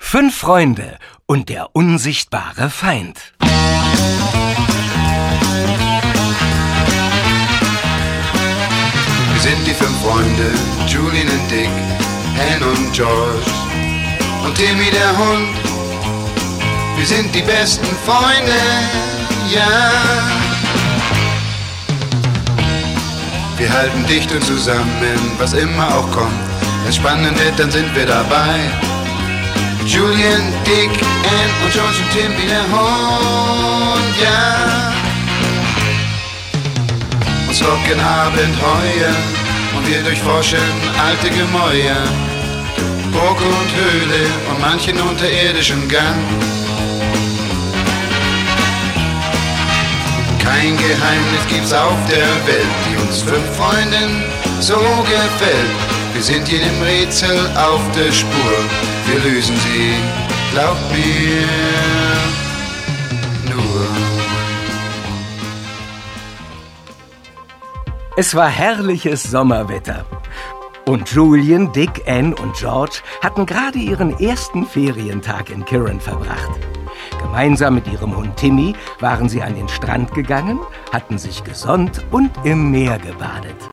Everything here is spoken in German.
5 Freunde und der unsichtbare Feind. Wir sind die 5 Freunde, Julian und Dick, Ann und George und Timmy der Hund. Wir sind die besten Freunde, ja. Wir halten dicht und zusammen, was immer auch kommt. Wenn's spannend wird, dann sind wir dabei. Julian, Dick, Ann und George und Timmy der Hund, ja. Uns locken Abenteuer und wir durchforschen alte Gemäuer, Burg und Höhle und manchen unterirdischen Gang. Kein Geheimnis gibt's auf der Welt, die uns 5 Freunden so gefällt. Wir sind jedem Rätsel auf der Spur, wir lösen sie, glaubt mir, nur. Es war herrliches Sommerwetter. Und Julian, Dick, Ann und George hatten gerade ihren ersten Ferientag in Kirin verbracht. Gemeinsam mit ihrem Hund Timmy waren sie an den Strand gegangen, hatten sich gesonnt und im Meer gebadet.